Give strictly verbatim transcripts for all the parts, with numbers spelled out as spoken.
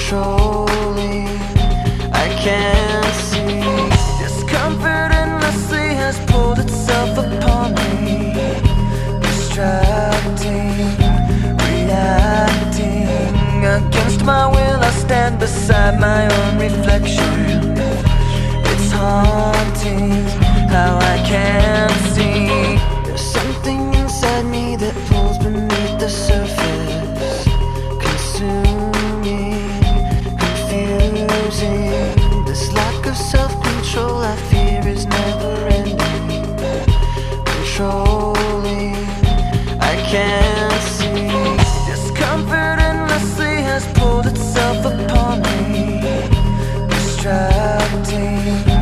controlling. I can't see. Discomfort endlessly has pulled itself upon me, distracting, reacting. Against my will I stand beside my own reflection. It's haunting how I can't see. There's something inside me that pulls beneath the surface, consuming, confusing. This lack of self-control I fear is never ending, controlling. I can't see. Discomfort endlessly has pulled itself upon me, distracting,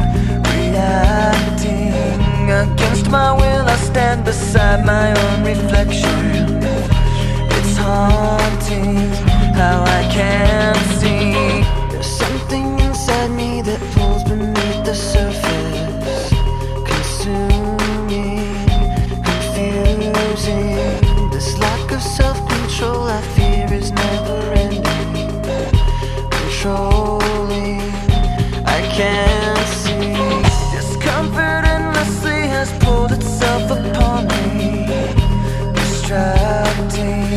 reacting. Against my will I stand beside my own reflection. It's haunting how I can't see. There's something inside me that pulls beneath the surface, consuming, confusing. This lack of self-control I fear is never ending, controlling. I can't see. Discomfort endlessly has pulled itself upon me, distracting,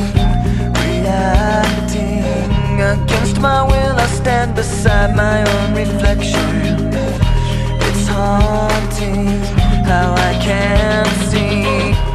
reacting. Against my will I stand beside my own reflection. It's haunting how I can't see.